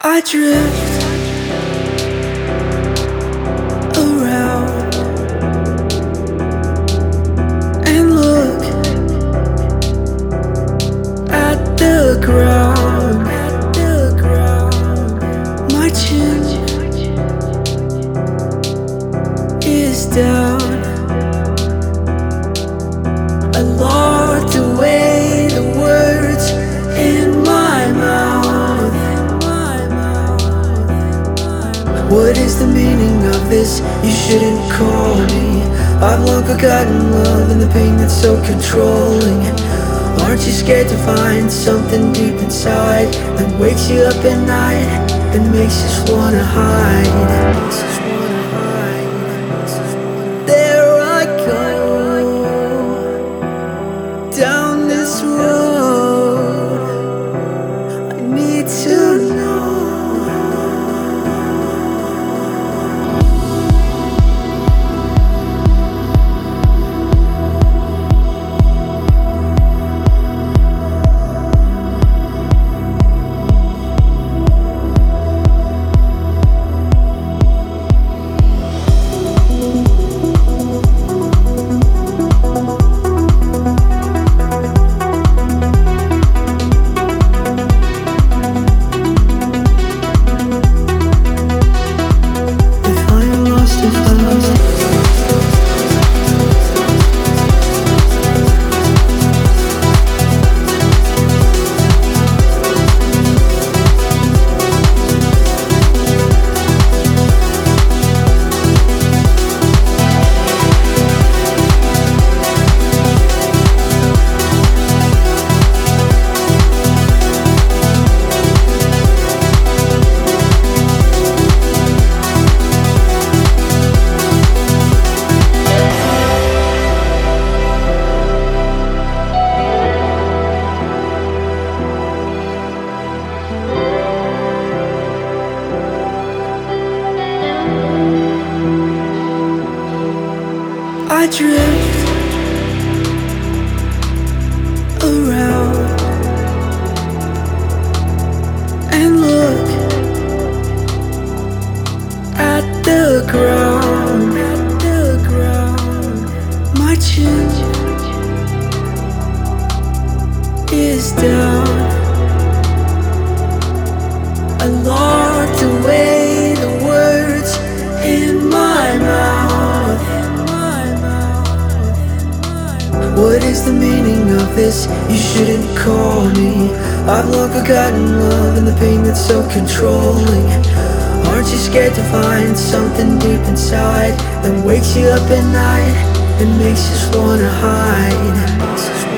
I drift around and look at the ground. My chin is down. I locked away the words in my mouth. What is the meaning of this? You shouldn't call me. I've long forgotten love and the pain that's so controlling. Aren't you scared to find something deep inside that wakes you up at night and makes us wanna hide? There I go, down this road. I need to know. I drift around and look at the ground. My chin is down. I locked away the words in my mouth. What is the meaning of this? You shouldn't call me. I've long forgotten love and the pain that's so controlling. Aren't you scared to find something deep inside that wakes you up at night and makes us wanna hide?